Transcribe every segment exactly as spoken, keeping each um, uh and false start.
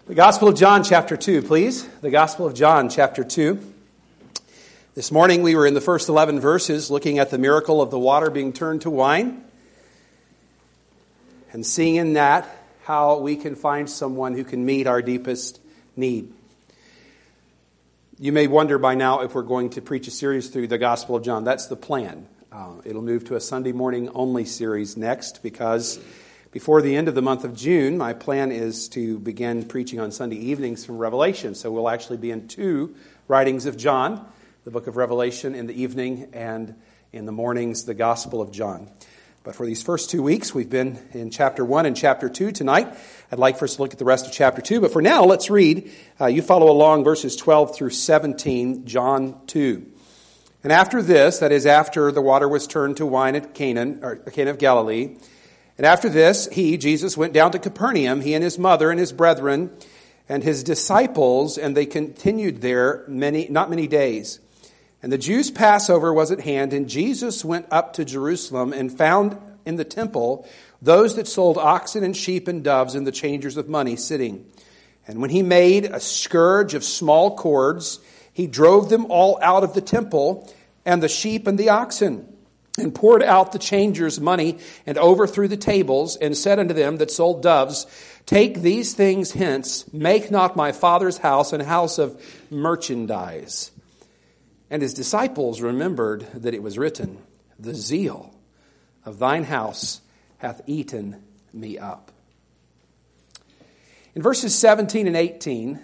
The Gospel of John, chapter two, please. The Gospel of John, chapter two. This morning we were in the first eleven verses looking at the miracle of the water being turned to wine and seeing in that how we can find someone who can meet our deepest need. You may wonder by now if we're going to preach a series through the Gospel of John. That's the plan. Uh, it'll move to a Sunday morning only series next because before the end of the month of June, my plan is to begin preaching on Sunday evenings from Revelation. So we'll actually be in two writings of John, the book of Revelation in the evening, and in the mornings, the Gospel of John. But for these first two weeks, we've been in chapter one and chapter two tonight. I'd like for us to look at the rest of chapter two. But for now, let's read. Uh, you follow along verses twelve through seventeen, John two. And after this, that is after the water was turned to wine at Canaan, or Cana of Galilee, and after this, he, Jesus, went down to Capernaum, he and his mother and his brethren and his disciples, and they continued there many, not many days. And the Jews' Passover was at hand, and Jesus went up to Jerusalem and found in the temple those that sold oxen and sheep and doves and the changers of money sitting. And when he made a scourge of small cords, he drove them all out of the temple, and the sheep and the oxen, and poured out the changers' money, and overthrew the tables, and said unto them that sold doves, Take these things hence, make not my Father's house an house of merchandise. And his disciples remembered that it was written, The zeal of thine house hath eaten me up. In verses seventeen and eighteen,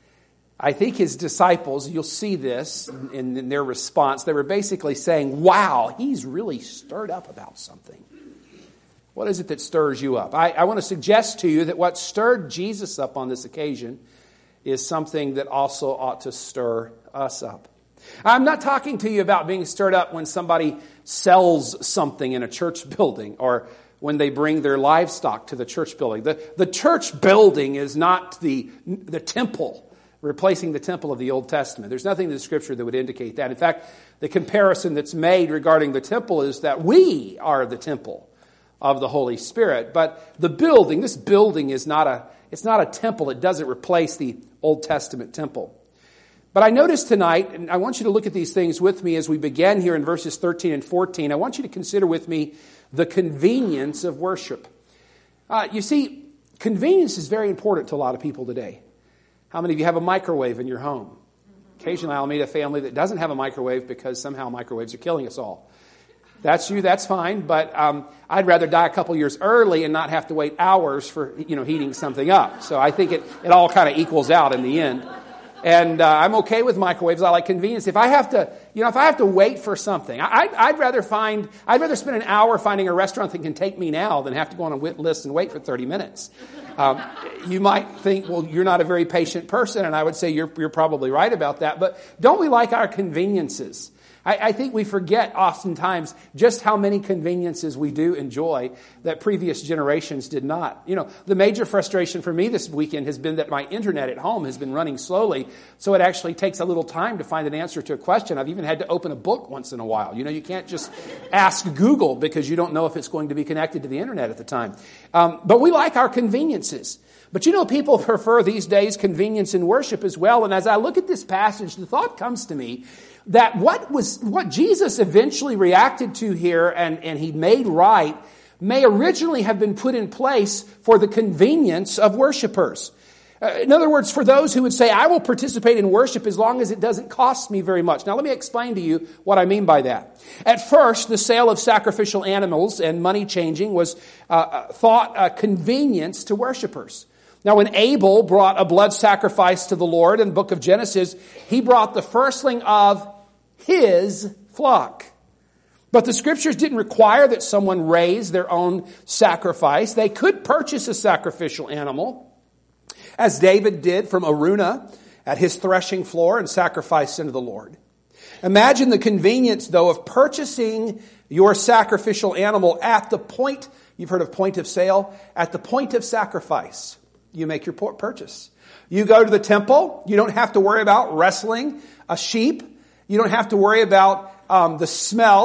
I think his disciples, you'll see this in, in their response, they were basically saying, wow, he's really stirred up about something. What is it that stirs you up? I, I want to suggest to you that what stirred Jesus up on this occasion is something that also ought to stir us up. I'm not talking to you about being stirred up when somebody sells something in a church building or when they bring their livestock to the church building. The, the church building is not the, the temple, replacing the temple of the Old Testament. There's nothing in the Scripture that would indicate that. In fact, the comparison that's made regarding the temple is that we are the temple of the Holy Spirit. But the building, this building is not a, it's not a temple. It doesn't replace the Old Testament temple. But I noticed tonight, and I want you to look at these things with me as we begin here in verses thirteen and fourteen. I want you to consider with me the convenience of worship. Uh, you see, convenience is very important to a lot of people today. How many of you have a microwave in your home? Occasionally I'll meet a family that doesn't have a microwave because somehow microwaves are killing us all. That's you, that's fine, but um, I'd rather die a couple years early and not have to wait hours for, you know, heating something up. So I think it, it all kind of equals out in the end. And uh, I'm okay with microwaves. I like convenience. If I have to, you know, if I have to wait for something, I, I'd rather find, I'd rather spend an hour finding a restaurant that can take me now than have to go on a wait list and wait for thirty minutes. Um, you might think, well, you're not a very patient person, and I would say you're, you're probably right about that. But don't we like our conveniences? I, I think we forget oftentimes just how many conveniences we do enjoy that previous generations did not. You know, the major frustration for me this weekend has been that my internet at home has been running slowly, so it actually takes a little time to find an answer to a question. I've even had to open a book once in a while. You know, you can't just ask Google because you don't know if it's going to be connected to the internet at the time. Um, but we like our conveniences. But you know, people prefer these days convenience in worship as well. And as I look at this passage, the thought comes to me that what was what Jesus eventually reacted to here and, and he made right may originally have been put in place for the convenience of worshipers. Uh, in other words, for those who would say, I will participate in worship as long as it doesn't cost me very much. Now, let me explain to you what I mean by that. At first, the sale of sacrificial animals and money changing was uh, thought a convenience to worshipers. Now, when Abel brought a blood sacrifice to the Lord in the book of Genesis, he brought the firstling of his flock. But the Scriptures didn't require that someone raise their own sacrifice. They could purchase a sacrificial animal, as David did from Araunah at his threshing floor and sacrifice unto the Lord. Imagine the convenience, though, of purchasing your sacrificial animal at the point, you've heard of point of sale, at the point of sacrifice. You make your purchase. You go to the temple. You don't have to worry about wrestling a sheep. You don't have to worry about um, the smell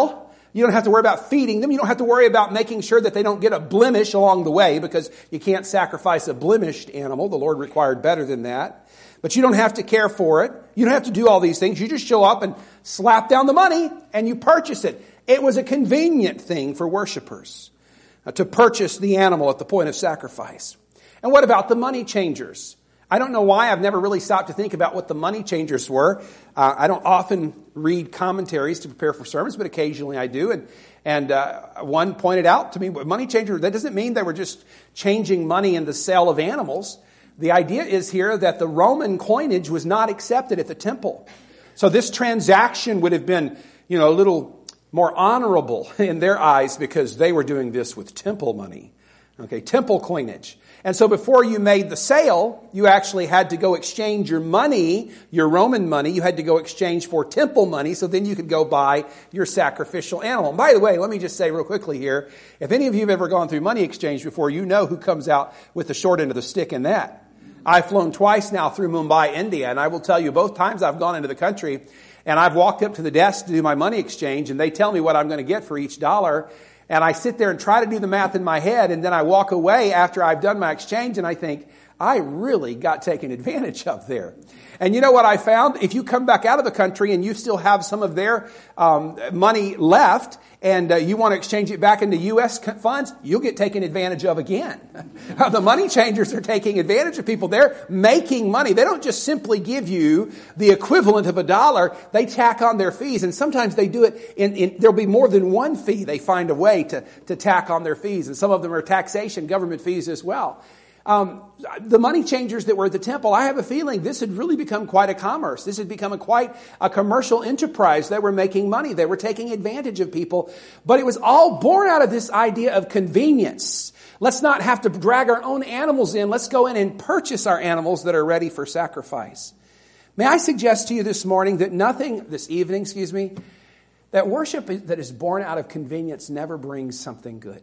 You don't have to worry about feeding them. You don't have to worry about making sure that they don't get a blemish along the way, because you can't sacrifice a blemished animal. The Lord required better than that. But you don't have to care for it. You don't have to do all these things. You just show up and slap down the money and you purchase it. It was a convenient thing for worshipers uh, to purchase the animal at the point of sacrifice. And what about the money changers? I don't know why. I've never really stopped to think about what the money changers were. Uh, I don't often read commentaries to prepare for sermons, but occasionally I do. And and uh, one pointed out to me, money changers, that doesn't mean they were just changing money in the sale of animals. The idea is here that the Roman coinage was not accepted at the temple. So this transaction would have been, you know, a little more honorable in their eyes because they were doing this with temple money. Okay, temple coinage. And so before you made the sale, you actually had to go exchange your money, your Roman money, you had to go exchange for temple money, so then you could go buy your sacrificial animal. And by the way, let me just say real quickly here, if any of you have ever gone through money exchange before, you know who comes out with the short end of the stick in that. I've flown twice now through Mumbai, India, and I will tell you both times I've gone into the country and I've walked up to the desk to do my money exchange, and they tell me what I'm going to get for each dollar. And I sit there and try to do the math in my head, and then I walk away after I've done my exchange, and I think, I really got taken advantage of there. And you know what I found? If you come back out of the country and you still have some of their um, money left, and uh, you want to exchange it back into U S funds, you'll get taken advantage of again. The money changers are taking advantage of people. They're making money. They don't just simply give you the equivalent of a dollar. They tack on their fees, and sometimes they do it in, in there'll be more than one fee. They find a way to, to tack on their fees, and some of them are taxation, government fees as well. Um, the money changers that were at the temple, I have a feeling this had really become quite a commerce. This had become a quite a commercial enterprise. They were making money. They were taking advantage of people. But it was all born out of this idea of convenience. Let's not have to drag our own animals in. Let's go in and purchase our animals that are ready for sacrifice. May I suggest to you this morning that nothing, this evening, excuse me, that worship that is born out of convenience never brings something good.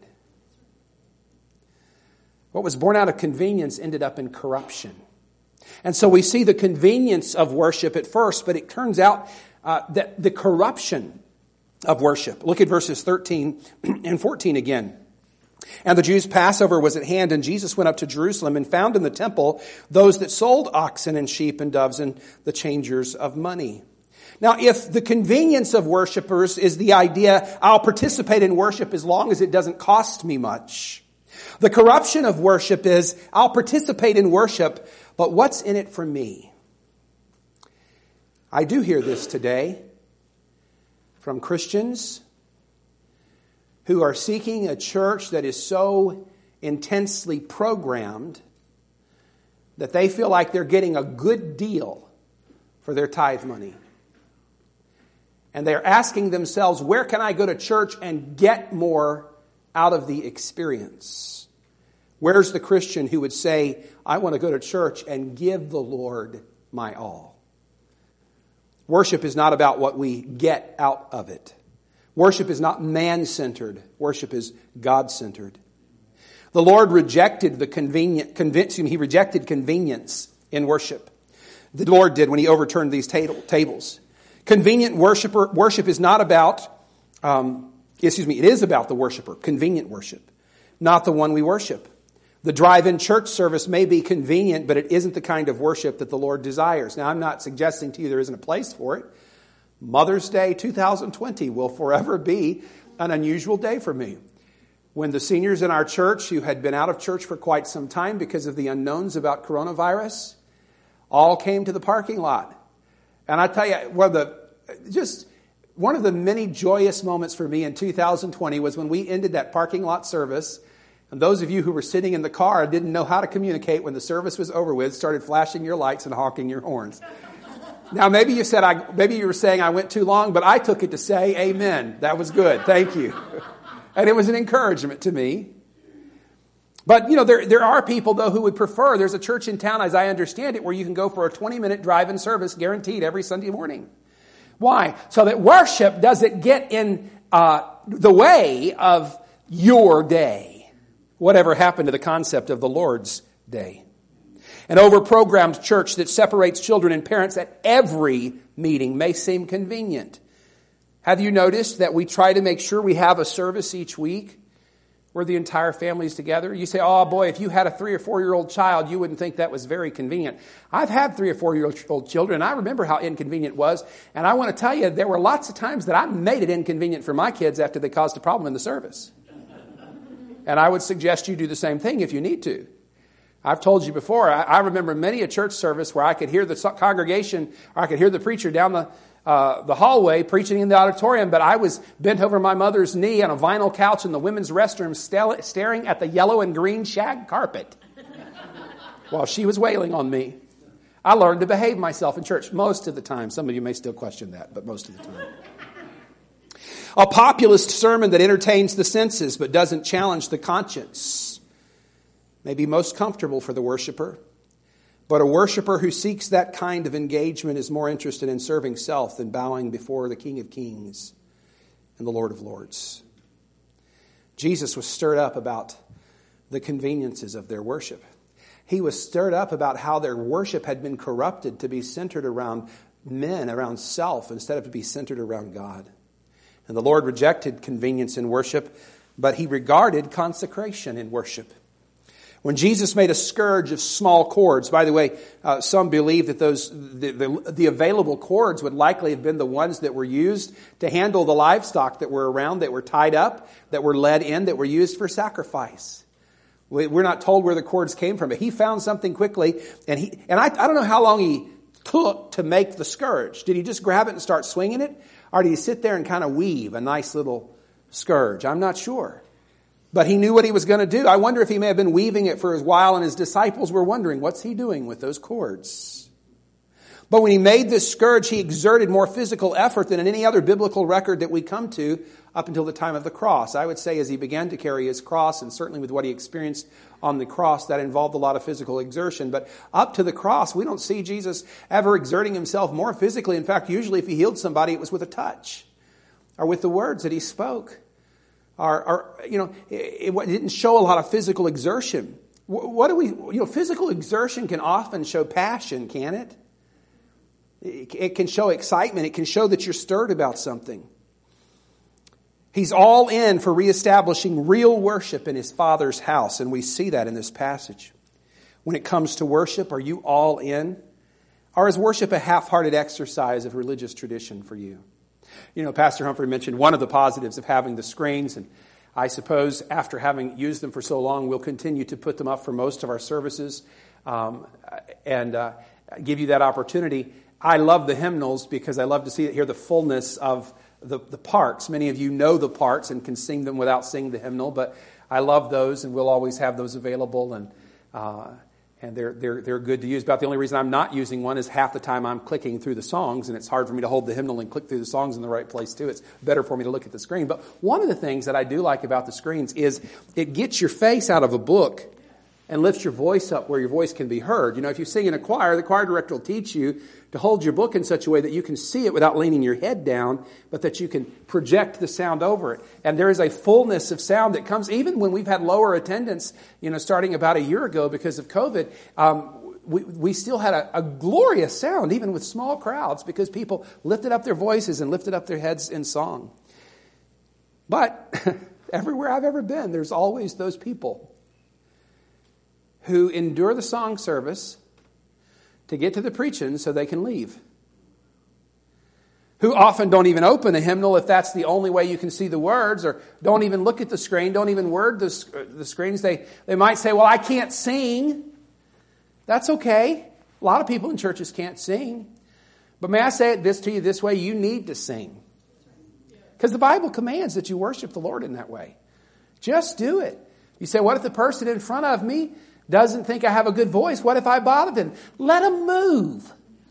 What was born out of convenience ended up in corruption. And so we see the convenience of worship at first, but it turns out uh, that the corruption of worship. Look at verses thirteen and fourteen again. And the Jews' Passover was at hand, and Jesus went up to Jerusalem and found in the temple those that sold oxen and sheep and doves and the changers of money. Now, if the convenience of worshipers is the idea, I'll participate in worship as long as it doesn't cost me much. The corruption of worship is, I'll participate in worship, but what's in it for me? I do hear this today from Christians who are seeking a church that is so intensely programmed that they feel like they're getting a good deal for their tithe money. And they're asking themselves, where can I go to church and get more out of the experience? Where's the Christian who would say, I want to go to church and give the Lord my all? Worship is not about what we get out of it. Worship is not man-centered. Worship is God-centered. The Lord rejected the convenient, convincing, He rejected convenience in worship. The Lord did when He overturned these tables. Convenient worshiper, worship is not about, um, excuse me, it is about the worshiper, convenient worship, not the one we worship. The drive-in church service may be convenient, but it isn't the kind of worship that the Lord desires. Now, I'm not suggesting to you there isn't a place for it. Mother's Day two thousand twenty will forever be an unusual day for me. When the seniors in our church, who had been out of church for quite some time because of the unknowns about coronavirus, all came to the parking lot. And I tell you, one of the, just one of the many joyous moments for me in two thousand twenty was when we ended that parking lot service. And those of you who were sitting in the car and didn't know how to communicate when the service was over with, started flashing your lights and honking your horns. Now, maybe you said I, maybe you were saying I went too long, but I took it to say amen. That was good. Thank you. And it was an encouragement to me. But, you know, there, there are people, though, who would prefer. There's a church in town, as I understand it, where you can go for a twenty-minute drive-in service guaranteed every Sunday morning. Why? So that worship doesn't get in uh, the way of your day. Whatever happened to the concept of the Lord's day? An overprogrammed church that separates children and parents at every meeting may seem convenient. Have you noticed that we try to make sure we have a service each week where the entire family is together? You say, oh boy, if you had a three or four year old child, you wouldn't think that was very convenient. I've had three or four year old children, and I remember how inconvenient it was. And I want to tell you, there were lots of times that I made it inconvenient for my kids after they caused a problem in the service. And I would suggest you do the same thing if you need to. I've told you before, I, I remember many a church service where I could hear the congregation, or I could hear the preacher down the Uh, the hallway preaching in the auditorium, but I was bent over my mother's knee on a vinyl couch in the women's restroom st- staring at the yellow and green shag carpet while she was wailing on me. I learned to behave myself in church most of the time. Some of you may still question that, but most of the time. A populist sermon that entertains the senses but doesn't challenge the conscience may be most comfortable for the worshiper. But a worshiper who seeks that kind of engagement is more interested in serving self than bowing before the King of Kings and the Lord of Lords. Jesus was stirred up about the conveniences of their worship. He was stirred up about how their worship had been corrupted to be centered around men, around self, instead of to be centered around God. And the Lord rejected convenience in worship, but he regarded consecration in worship. When Jesus made a scourge of small cords, by the way, uh, some believe that those the, the, the available cords would likely have been the ones that were used to handle the livestock that were around, that were tied up, that were led in, that were used for sacrifice. We, we're not told where the cords came from, but he found something quickly, and he and I, I don't know how long he took to make the scourge. Did he just grab it and start swinging it, or did he sit there and kind of weave a nice little scourge? I'm not sure. But he knew what he was going to do. I wonder if he may have been weaving it for a while, and his disciples were wondering, what's he doing with those cords? But when he made this scourge, he exerted more physical effort than in any other biblical record that we come to up until the time of the cross. I would say as he began to carry his cross, and certainly with what he experienced on the cross, that involved a lot of physical exertion. But up to the cross, we don't see Jesus ever exerting himself more physically. In fact, usually if he healed somebody, it was with a touch or with the words that he spoke. Or, or, you know, it, it didn't show a lot of physical exertion. What do we, you know, physical exertion can often show passion, can it? It, it can show excitement. It can show that you're stirred about something. He's all in for reestablishing real worship in his Father's house, and we see that in this passage. When it comes to worship, are you all in? Or is worship a half-hearted exercise of religious tradition for you? You know, Pastor Humphrey mentioned one of the positives of having the screens, and I suppose after having used them for so long, we'll continue to put them up for most of our services um, and uh, give you that opportunity. I love the hymnals because I love to see it, hear the fullness of the, the parts. Many of you know the parts and can sing them without singing the hymnal, but I love those, and we'll always have those available, and uh, and they're they're they're good to use. About the only reason I'm not using one is half the time I'm clicking through the songs, and it's hard for me to hold the hymnal and click through the songs in the right place too. It's better for me to look at the screen. But one of the things that I do like about the screens is it gets your face out of a book and lifts your voice up where your voice can be heard. You know, if you sing in a choir, the choir director will teach you to hold your book in such a way that you can see it without leaning your head down, but that you can project the sound over it. And there is a fullness of sound that comes, even when we've had lower attendance, you know, starting about a year ago because of COVID, um, we, we still had a, a glorious sound, even with small crowds, because people lifted up their voices and lifted up their heads in song. But everywhere I've ever been, there's always those people who endure the song service to get to the preaching so they can leave. Who often don't even open a hymnal if that's the only way you can see the words, or don't even look at the screen, don't even word the, the screens. They, they might say, well, I can't sing. That's okay. A lot of people in churches can't sing. But may I say it this to you this way? You need to sing. Because the Bible commands that you worship the Lord in that way. Just do it. You say, what if the person in front of me doesn't think I have a good voice? What if I bother them? Let them move.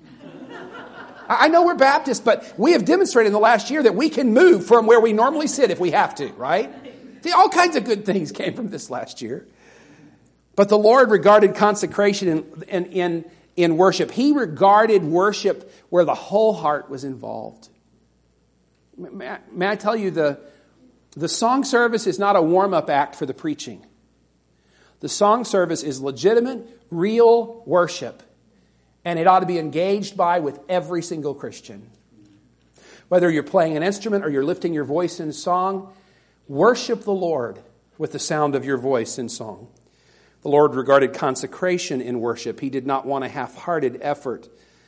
I know we're Baptists, but we have demonstrated in the last year that we can move from where we normally sit if we have to, right? See, all kinds of good things came from this last year. But the Lord regarded consecration in, in, in, in worship. He regarded worship where the whole heart was involved. May I, may I tell you, the, the song service is not a warm-up act for the preaching. The song service is legitimate, real worship. And it ought to be engaged by with every single Christian. whether you're playing an instrument or you're lifting your voice in song, worship the Lord with the sound of your voice in song. The Lord regarded consecration in worship. He did not want a half-hearted effort.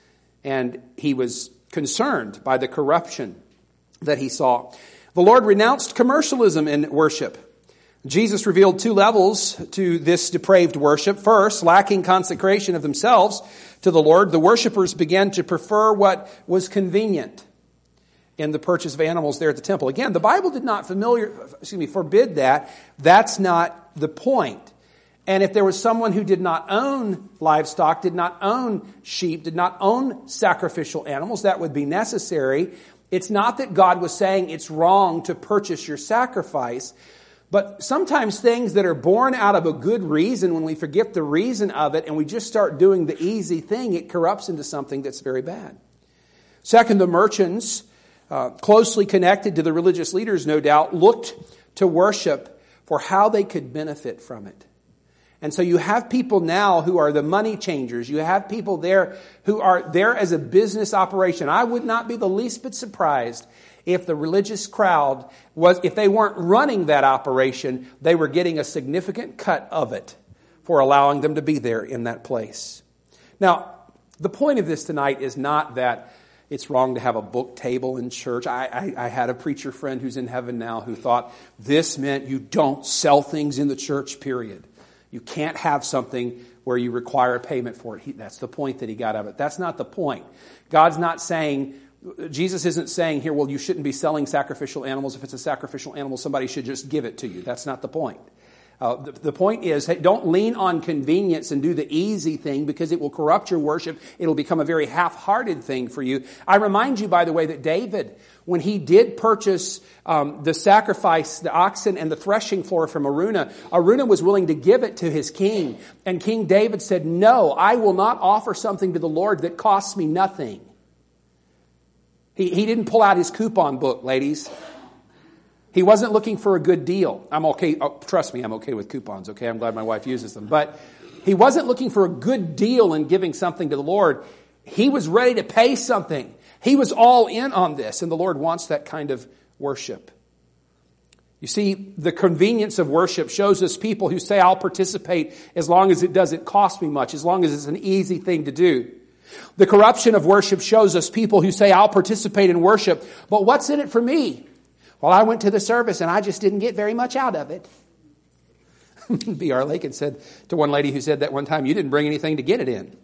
And he was concerned by the corruption that he saw. The Lord renounced commercialism in worship. Jesus revealed two levels to this depraved worship. First, lacking consecration of themselves to the Lord, the worshipers began to prefer what was convenient in the purchase of animals there at the temple. Again, the Bible did not familiar, excuse me, forbid that. That's not the point. And if there was someone who did not own livestock, did not own sheep, did not own sacrificial animals, that would be necessary. It's not that God was saying it's wrong to purchase your sacrifice, but sometimes things that are born out of a good reason, when we forget the reason of it and we just start doing the easy thing, it corrupts into something that's very bad. Second, the merchants, uh, closely connected to the religious leaders, no doubt, looked to worship for how they could benefit from it. And so you have people now who are the money changers. You have people there who are there as a business operation. I would not be the least bit surprised if the religious crowd was, if they weren't running that operation, they were getting a significant cut of it for allowing them to be there in that place. Now, the point of this tonight is not that it's wrong to have a book table in church. I, I, I had a preacher friend who's in heaven now who thought this meant you don't sell things in the church, period. You can't have something where you require payment for it. He, that's the point that he got of it. That's not the point. God's not saying, Jesus isn't saying here, well, you shouldn't be selling sacrificial animals. If it's a sacrificial animal, somebody should just give it to you. That's not the point. Uh, the, the point is, hey, don't lean on convenience and do the easy thing because it will corrupt your worship. It'll become a very half-hearted thing for you. I remind you, by the way, that David, when he did purchase um, the sacrifice, the oxen and the threshing floor from Araunah, Araunah was willing to give it to his king. And King David said, no, I will not offer something to the Lord that costs me nothing. He, he didn't pull out his coupon book, ladies. He wasn't looking for a good deal. I'm okay. Oh, trust me, I'm okay with coupons, okay? I'm glad my wife uses them. But he wasn't looking for a good deal in giving something to the Lord. He was ready to pay something. He was all in on this, and the Lord wants that kind of worship. You see, the convenience of worship shows us people who say, I'll participate as long as it doesn't cost me much, as long as it's an easy thing to do. The corruption of worship shows us people who say, I'll participate in worship, but what's in it for me? Well, I went to the service and I just didn't get very much out of it. B R Lakin said to one lady who said that one time, you didn't bring anything to get it in.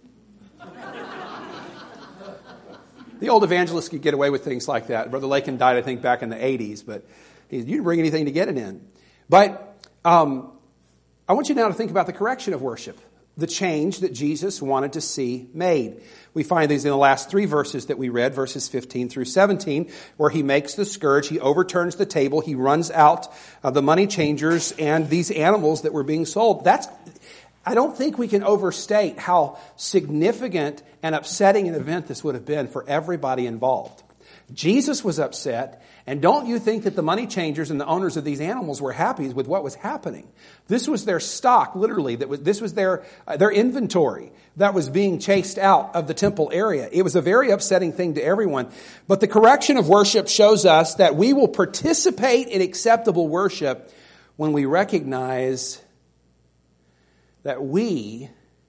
The old evangelists could get away with things like that. Brother Lakin died, I think, back in the eighties, but he said, you didn't bring anything to get it in. But um, I want you now to think about the correction of worship, the change that Jesus wanted to see made. We find these in the last three verses that we read, verses fifteen through seventeen, where he makes the scourge, he overturns the table, he runs out uh, the money changers and these animals that were being sold. That's, I don't think we can overstate how significant and upsetting an event this would have been for everybody involved. Jesus was upset, and don't you think that the money changers and the owners of these animals were happy with what was happening? This was their stock, literally. That was, this was their uh, their inventory that was being chased out of the temple area. It was a very upsetting thing to everyone. But the correction of worship shows us that we will participate in acceptable worship when we recognize that we,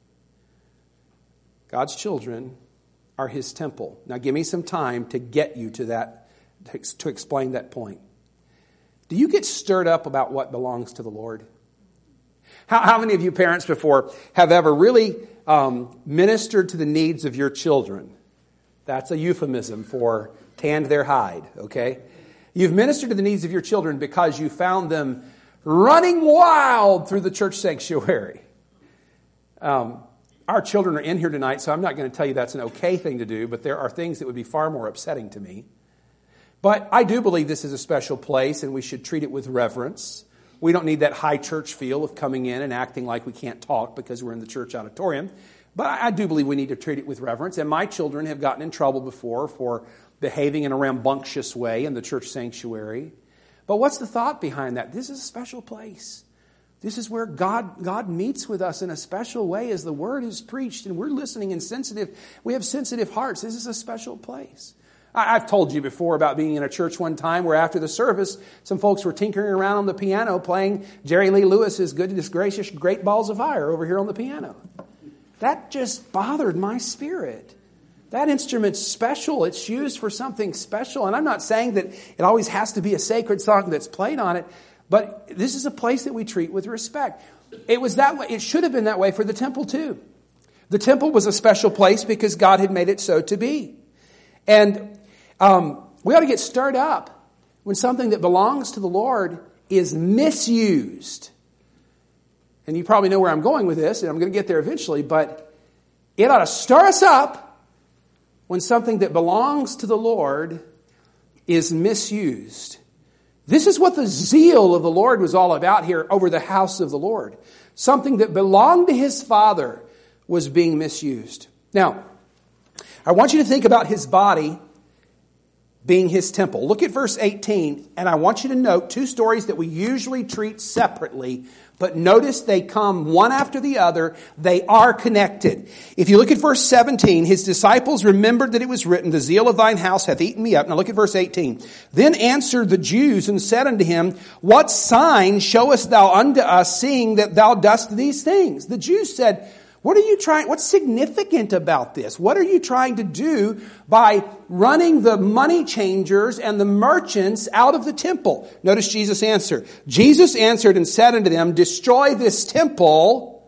God's children, are His temple. Now give me some time to get you to that, to explain that point. Do you get stirred up about what belongs to the Lord? How, how many of you parents before have ever really um, ministered to the needs of your children? That's a euphemism for tanned their hide, okay? You've ministered to the needs of your children because you found them running wild through the church sanctuary. Um, Our children are in here tonight, so I'm not going to tell you that's an okay thing to do, but there are things that would be far more upsetting to me. But I do believe this is a special place, and we should treat it with reverence. We don't need that high church feel of coming in and acting like we can't talk because we're in the church auditorium. But I do believe we need to treat it with reverence, and my children have gotten in trouble before for behaving in a rambunctious way in the church sanctuary. But what's the thought behind that? This is a special place. This is where God, God meets with us in a special way as the word is preached and we're listening and sensitive. We have sensitive hearts. This is a special place. I've told you before about being in a church one time where after the service, some folks were tinkering around on the piano playing Jerry Lee Lewis's Goodness Gracious Great Balls of Fire over here on the piano. That just bothered my spirit. That instrument's special. It's used for something special. And I'm not saying that it always has to be a sacred song that's played on it, but this is a place that we treat with respect. It was that way. It should have been that way for the temple too. The temple was a special place because God had made it so to be. And um, we ought to get stirred up when something that belongs to the Lord is misused. And you probably know where I'm going with this, and I'm going to get there eventually, but it ought to stir us up when something that belongs to the Lord is misused. This is what the zeal of the Lord was all about here over the house of the Lord. Something that belonged to his Father was being misused. Now, I want you to think about his body being his temple. Look at verse eighteen, and I want you to note two stories that we usually treat separately, but notice they come one after the other. They are connected. If you look at verse seventeen, his disciples remembered that it was written, the zeal of thine house hath eaten me up. Now look at verse eighteen. Then answered the Jews and said unto him, what sign showest thou unto us, seeing that thou dost these things? The Jews said, What are you trying, what's significant about this? What are you trying to do by running the money changers and the merchants out of the temple? Notice Jesus' answer. Jesus answered and said unto them, destroy this temple,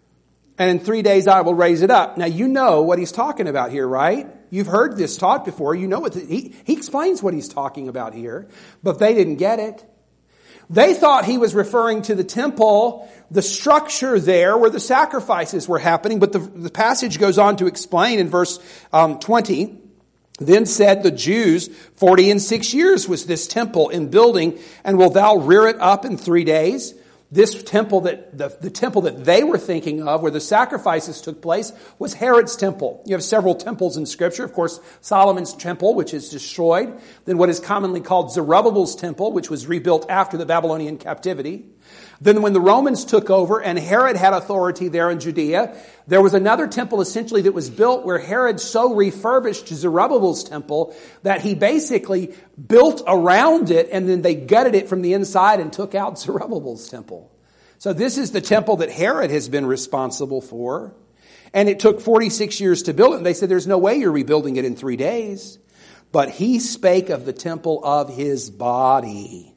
and in three days I will raise it up. Now you know what he's talking about here, right? You've heard this taught before. You know what the, he, he explains what he's talking about here, but they didn't get it. They thought he was referring to the temple, the structure there where the sacrifices were happening. But the, the passage goes on to explain in verse um, twenty, then said the Jews, forty and six years was this temple in building, and will thou rear it up in three days? This temple that, the, the temple that they were thinking of, where the sacrifices took place, was Herod's temple. You have several temples in Scripture. Of course, Solomon's temple, which is destroyed. Then what is commonly called Zerubbabel's temple, which was rebuilt after the Babylonian captivity. Then when the Romans took over and Herod had authority there in Judea, there was another temple essentially that was built where Herod so refurbished Zerubbabel's temple that he basically built around it, and then they gutted it from the inside and took out Zerubbabel's temple. So this is the temple that Herod has been responsible for. And it took forty-six years to build it. And they said, there's no way you're rebuilding it in three days. But he spake of the temple of his body.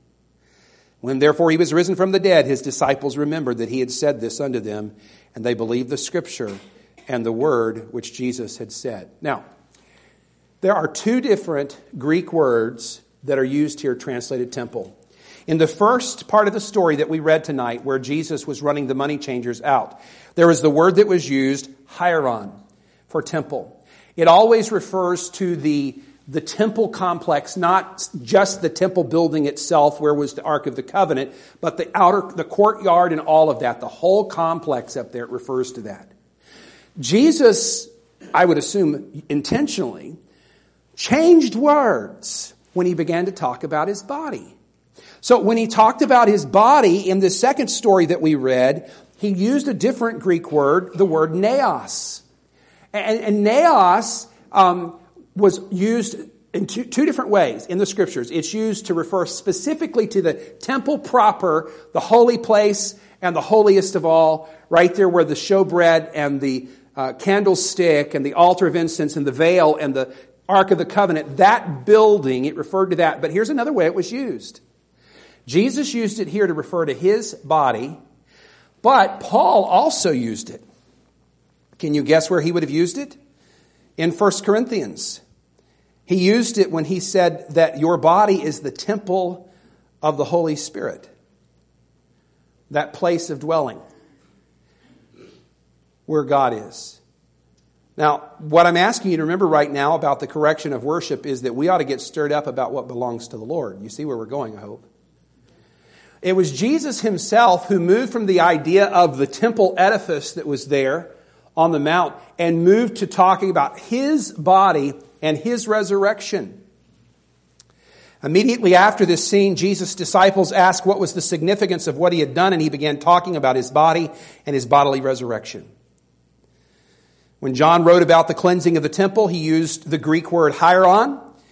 When therefore he was risen from the dead, his disciples remembered that he had said this unto them, and they believed the scripture and the word which Jesus had said. Now, there are two different Greek words that are used here translated temple. In the first part of the story that we read tonight, where Jesus was running the money changers out, there was the word that was used, hieron, for temple. It always refers to the The temple complex, not just the temple building itself where was the Ark of the Covenant, but the outer, the courtyard and all of that. The whole complex up there, it refers to that. Jesus, I would assume intentionally, changed words when he began to talk about his body. So when he talked about his body in the second story that we read, he used a different Greek word, the word naos. And, and naos, um, was used in two, two different ways in the scriptures. It's used to refer specifically to the temple proper, the holy place, and the holiest of all, right there where the showbread and the uh, candlestick and the altar of incense and the veil and the Ark of the Covenant, that building, it referred to that. But here's another way it was used. Jesus used it here to refer to his body, but Paul also used it. Can you guess where he would have used it? In First Corinthians. He used it when he said that your body is the temple of the Holy Spirit. That place of dwelling where God is. Now, what I'm asking you to remember right now about the correction of worship is that we ought to get stirred up about what belongs to the Lord. You see where we're going, I hope. It was Jesus himself who moved from the idea of the temple edifice that was there on the mount and moved to talking about his body and his resurrection. Immediately after this scene, Jesus' disciples asked what was the significance of what he had done, and he began talking about his body and his bodily resurrection. When John wrote about the cleansing of the temple, he used the Greek word hieron.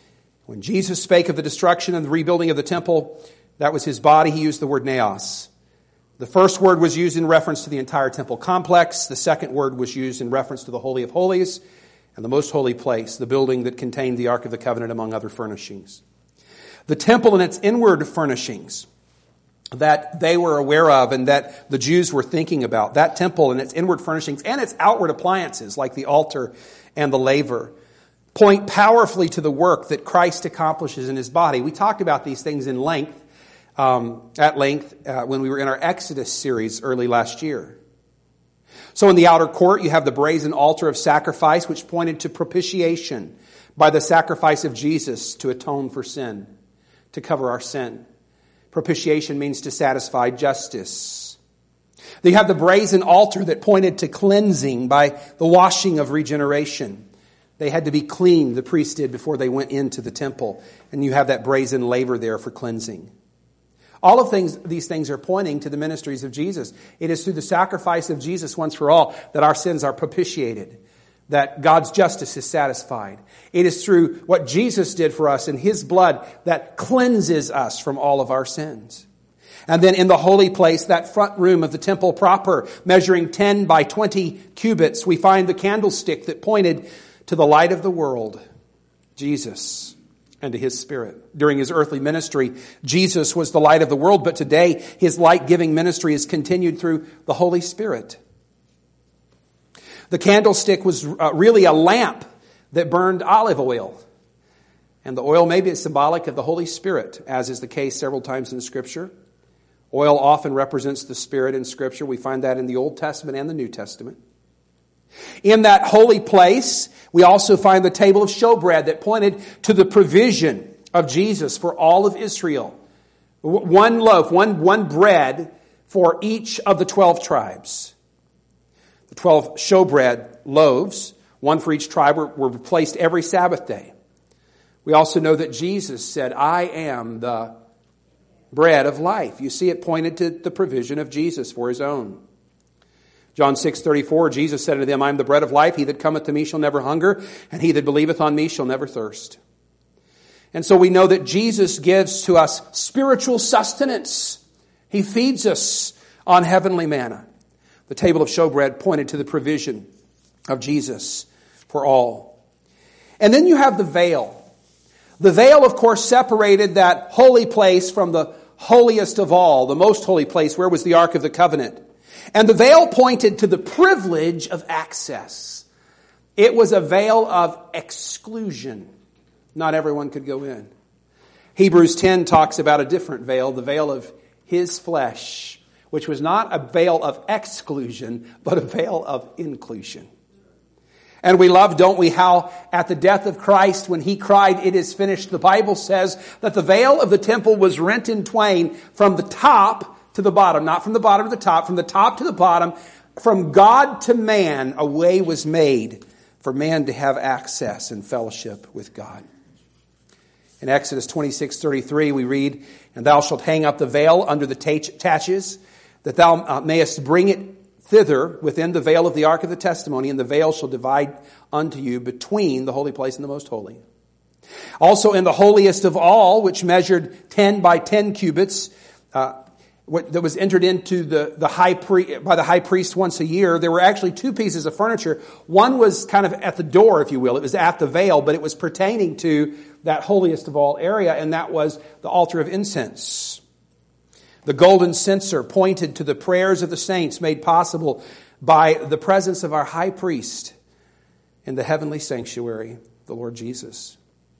When Jesus spake of the destruction and the rebuilding of the temple, that was his body, he used the word naos. The first word was used in reference to the entire temple complex. The second word was used in reference to the Holy of Holies and the most holy place, the building that contained the Ark of the Covenant among other furnishings. The temple and its inward furnishings that they were aware of and that the Jews were thinking about, that temple and its inward furnishings and its outward appliances like the altar and the laver, point powerfully to the work that Christ accomplishes in his body. We talked about these things in length, um, at length, uh, when we were in our Exodus series early last year. So in the outer court, you have the brazen altar of sacrifice, which pointed to propitiation by the sacrifice of Jesus to atone for sin, to cover our sin. Propitiation means to satisfy justice. Then you have the brazen altar that pointed to cleansing by the washing of regeneration. They had to be clean, the priest did, before they went into the temple. And you have that brazen laver there for cleansing. All of things, these things are pointing to the ministries of Jesus. It is through the sacrifice of Jesus once for all that our sins are propitiated, that God's justice is satisfied. It is through what Jesus did for us in his blood that cleanses us from all of our sins. And then in the holy place, that front room of the temple proper, measuring ten by twenty cubits, we find the candlestick that pointed to the light of the world, Jesus, and to his Spirit. During his earthly ministry, Jesus was the light of the world, but today his light-giving ministry is continued through the Holy Spirit. The candlestick was uh, really a lamp that burned olive oil. And the oil may be symbolic of the Holy Spirit, as is the case several times in Scripture. Oil often represents the Spirit in Scripture. We find that in the Old Testament and the New Testament. In that holy place, we also find the table of showbread that pointed to the provision of Jesus for all of Israel. One loaf, one, one bread for each of the twelve tribes. The twelve showbread loaves, one for each tribe, were, were placed every Sabbath day. We also know that Jesus said, I am the bread of life. You see, it pointed to the provision of Jesus for his own. John six thirty-four, Jesus said unto them, I am the bread of life. He that cometh to me shall never hunger, and he that believeth on me shall never thirst. And so we know that Jesus gives to us spiritual sustenance. He feeds us on heavenly manna. The table of showbread pointed to the provision of Jesus for all. And then you have the veil. The veil, of course, separated that holy place from the holiest of all, the most holy place, where was the Ark of the Covenant. And the veil pointed to the privilege of access. It was a veil of exclusion. Not everyone could go in. Hebrews ten talks about a different veil, the veil of his flesh, which was not a veil of exclusion, but a veil of inclusion. And we love, don't we, how at the death of Christ, when he cried, it is finished, the Bible says that the veil of the temple was rent in twain from the top to the bottom, not from the bottom to the top, from the top to the bottom, from God to man, a way was made for man to have access and fellowship with God. In Exodus twenty-six thirty-three, we read, and thou shalt hang up the veil under the taches, that thou mayest bring it thither within the veil of the ark of the testimony, and the veil shall divide unto you between the holy place and the most holy. Also in the holiest of all, which measured ten by ten cubits, uh, that was entered into the, the high priest, by the high priest once a year, there were actually two pieces of furniture. One was kind of at the door, if you will. It was at the veil, but it was pertaining to that holiest of all area, and that was the altar of incense. The golden censer pointed to the prayers of the saints made possible by the presence of our high priest in the heavenly sanctuary, the Lord Jesus.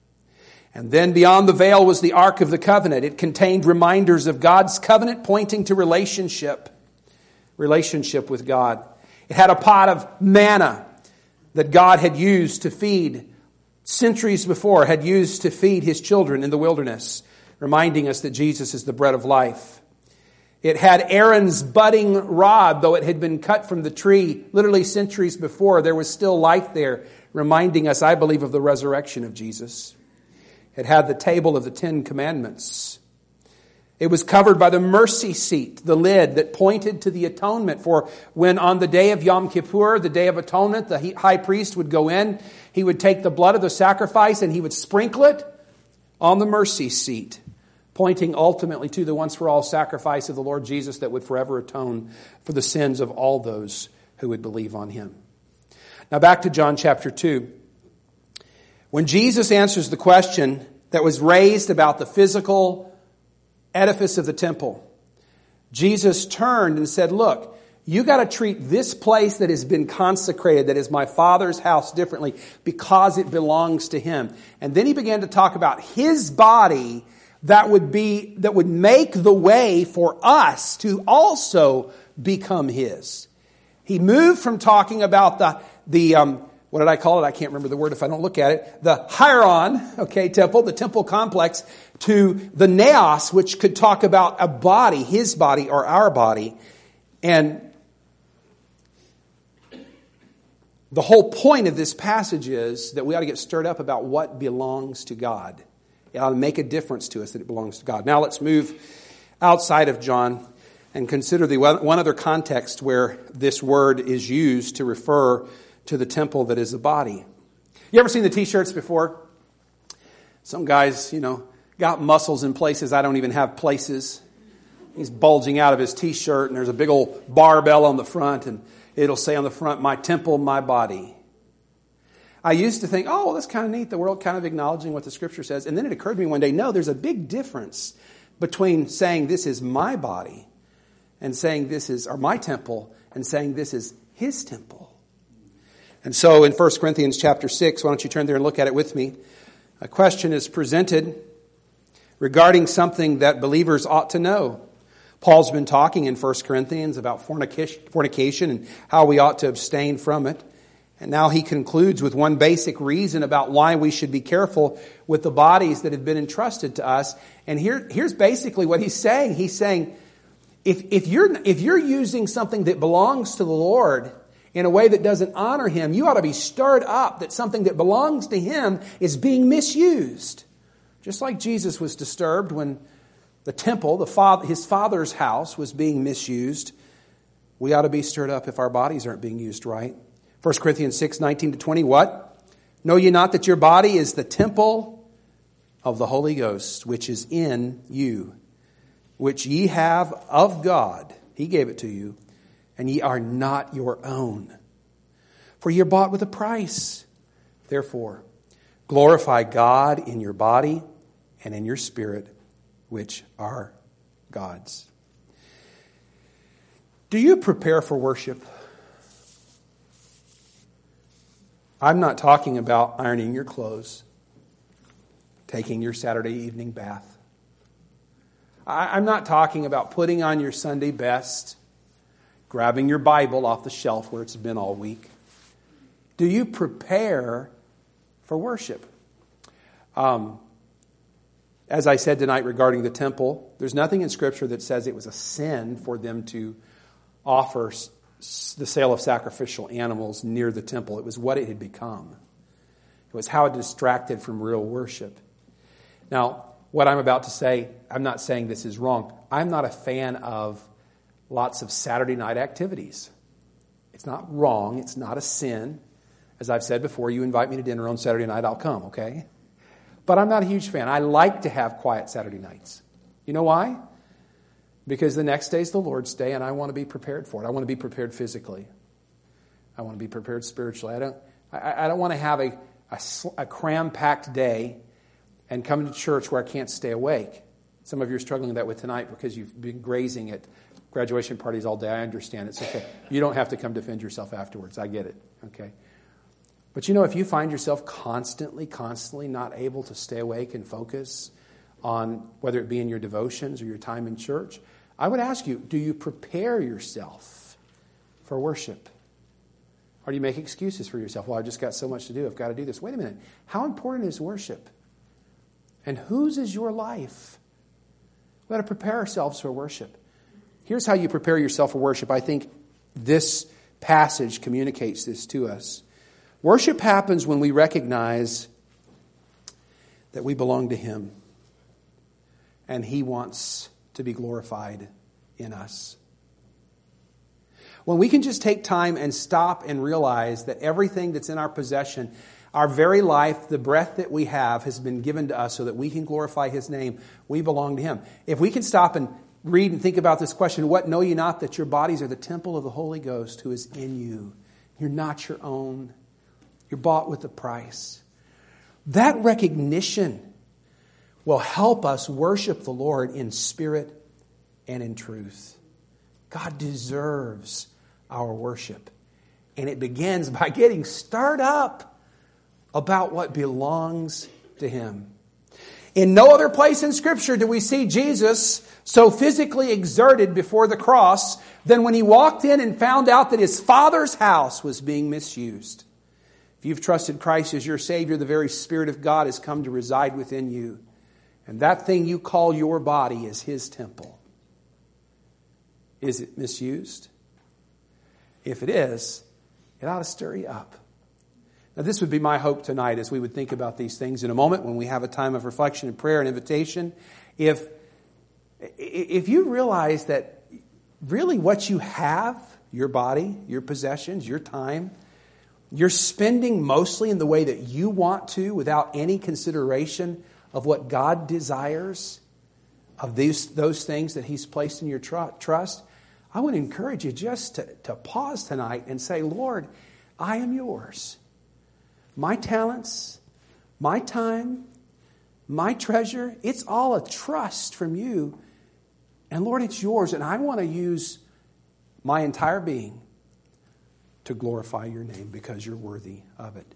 And then beyond the veil was the Ark of the Covenant. It contained reminders of God's covenant pointing to relationship. Relationship with God. It had a pot of manna that God had used to feed centuries before, had used to feed his children in the wilderness, reminding us that Jesus is the bread of life. It had Aaron's budding rod, though it had been cut from the tree literally centuries before, there was still life there, reminding us, I believe, of the resurrection of Jesus. It had the table of the Ten Commandments. It was covered by the mercy seat, the lid that pointed to the atonement. For when on the day of Yom Kippur, the day of atonement, the high priest would go in, he would take the blood of the sacrifice and he would sprinkle it on the mercy seat, pointing ultimately to the once-for-all sacrifice of the Lord Jesus that would forever atone for the sins of all those who would believe on him. Now back to John chapter two. When Jesus answers the question that was raised about the physical edifice of the temple, Jesus turned and said, look, you got to treat this place that has been consecrated, that is my Father's house, differently because it belongs to him. And then he began to talk about his body that would be, that would make the way for us to also become his. He moved from talking about the, the, um, what did I call it? I can't remember the word if I don't look at it. The hieron, okay, temple, the temple complex, to the naos, which could talk about a body, his body or our body. And the whole point of this passage is that we ought to get stirred up about what belongs to God. It ought to make a difference to us that it belongs to God. Now let's move outside of John and consider the one other context where this word is used to refer to the temple that is the body. You ever seen the t-shirts before? Some guys, you know, got muscles in places I don't even have places. He's bulging out of his t-shirt and there's a big old barbell on the front and it'll say on the front, my temple, my body. I used to think, oh, well, that's kind of neat. The world kind of acknowledging what the scripture says. And then it occurred to me one day, no, there's a big difference between saying this is my body and saying this is, or my temple, and saying this is his temple. And so in First Corinthians chapter six, why don't you turn there and look at it with me? A question is presented regarding something that believers ought to know. Paul's been talking in First Corinthians about fornication and how we ought to abstain from it. And now he concludes with one basic reason about why we should be careful with the bodies that have been entrusted to us. And here, here's basically what he's saying. He's saying, if, if you're, if you're using something that belongs to the Lord in a way that doesn't honor him, you ought to be stirred up that something that belongs to him is being misused. Just like Jesus was disturbed when the temple, the father, his Father's house, was being misused, we ought to be stirred up if our bodies aren't being used right. First Corinthians six, nineteen to twenty, what? Know ye not that your body is the temple of the Holy Ghost, which is in you, which ye have of God. He gave it to you, and ye are not your own. For ye are bought with a price. Therefore, glorify God in your body and in your spirit, which are God's. Do you prepare for worship? I'm not talking about ironing your clothes, taking your Saturday evening bath. I'm not talking about putting on your Sunday best, grabbing your Bible off the shelf where it's been all week. Do you prepare for worship? Um, as I said tonight regarding the temple, there's nothing in Scripture that says it was a sin for them to offer the sale of sacrificial animals near the temple. It was what it had become. It was how it distracted from real worship. Now, what I'm about to say, I'm not saying this is wrong. I'm not a fan of lots of Saturday night activities. It's not wrong. It's not a sin. As I've said before, you invite me to dinner on Saturday night, I'll come, okay? But I'm not a huge fan. I like to have quiet Saturday nights. You know why? Because the next day is the Lord's Day, and I want to be prepared for it. I want to be prepared physically. I want to be prepared spiritually. I don't. I, I don't want to have a, a, a cram-packed day and come to church where I can't stay awake. Some of you are struggling with that with tonight because you've been grazing at graduation parties all day. I understand. It's okay. You don't have to come defend yourself afterwards. I get it. Okay. But you know, if you find yourself constantly, constantly not able to stay awake and focus on whether it be in your devotions or your time in church, I would ask you, do you prepare yourself for worship? Or do you make excuses for yourself? Well, I've just got so much to do. I've got to do this. Wait a minute. How important is worship? And whose is your life? We've got to prepare ourselves for worship. Here's how you prepare yourself for worship. I think this passage communicates this to us. Worship happens when we recognize that we belong to Him. And He wants to be glorified in us. When we can just take time and stop and realize that everything that's in our possession, Our very life, the breath that we have, has been given to us so that we can glorify His name. We belong to Him. If we can stop and read and think about this question, what know ye not that your bodies are the temple of the Holy Ghost who is in you? You're not your own. You're bought with a price. That recognition will help us worship the Lord in spirit and in truth. God deserves our worship. And it begins by getting stirred up about what belongs to Him. In no other place in Scripture do we see Jesus so physically exerted before the cross than when He walked in and found out that His Father's house was being misused. If you've trusted Christ as your Savior, the very Spirit of God has come to reside within you. And that thing you call your body is His temple. Is it misused? If it is, it ought to stir you up. Now, this would be my hope tonight as we would think about these things in a moment when we have a time of reflection and prayer and invitation. If, if you realize that really what you have, your body, your possessions, your time, you're spending mostly in the way that you want to without any consideration of what God desires, of these those things that He's placed in your tr- trust, I would encourage you just to, to pause tonight and say, Lord, I am yours. My talents, my time, my treasure, it's all a trust from you. And Lord, it's yours. And I want to use my entire being to glorify your name because you're worthy of it.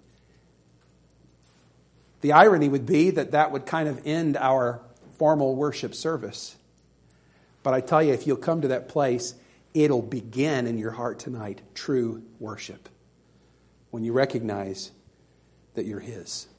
The irony would be that that would kind of end our formal worship service. But I tell you, if you'll come to that place, it'll begin in your heart tonight, true worship. When you recognize that you're His.